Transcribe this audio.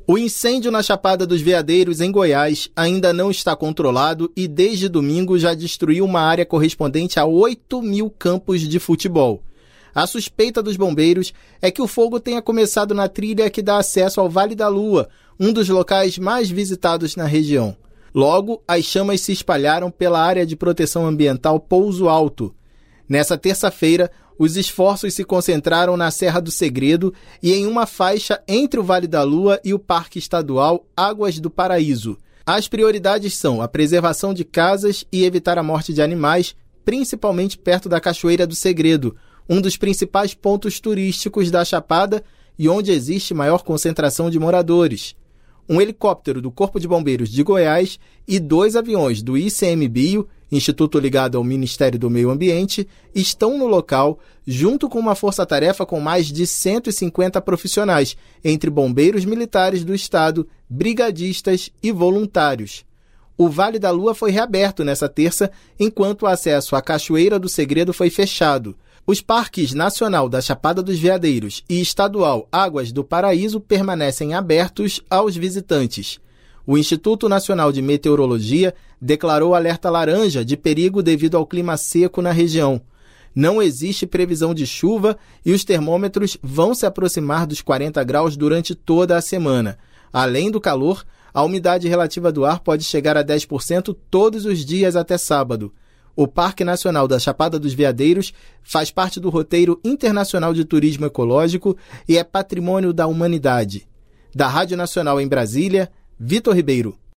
O incêndio na Chapada dos Veadeiros, em Goiás, ainda não está controlado e desde domingo já destruiu uma área correspondente a 8.000 campos de futebol. A suspeita dos bombeiros é que o fogo tenha começado na trilha que dá acesso ao Vale da Lua, um dos locais mais visitados na região. Logo, as chamas se espalharam pela área de proteção ambiental Pouso Alto. Nessa terça-feira, os esforços se concentraram na Serra do Segredo e em uma faixa entre o Vale da Lua e o Parque Estadual Águas do Paraíso. As prioridades são a preservação de casas e evitar a morte de animais, principalmente perto da Cachoeira do Segredo, um dos principais pontos turísticos da Chapada e onde existe maior concentração de moradores. Um helicóptero do Corpo de Bombeiros de Goiás e 2 aviões do ICMBio, Instituto ligado ao Ministério do Meio Ambiente, estão no local, junto com uma força-tarefa com mais de 150 profissionais, entre bombeiros militares do estado, brigadistas e voluntários. O Vale da Lua foi reaberto nessa terça, enquanto o acesso à Cachoeira do Segredo foi fechado. Os parques Nacional da Chapada dos Veadeiros e Estadual Águas do Paraíso permanecem abertos aos visitantes. O Instituto Nacional de Meteorologia declarou alerta laranja de perigo devido ao clima seco na região. Não existe previsão de chuva e os termômetros vão se aproximar dos 40 graus durante toda a semana. Além do calor, a umidade relativa do ar pode chegar a 10% todos os dias até sábado. O Parque Nacional da Chapada dos Veadeiros faz parte do roteiro internacional de turismo ecológico e é patrimônio da humanidade. Da Rádio Nacional em Brasília, Vitor Ribeiro.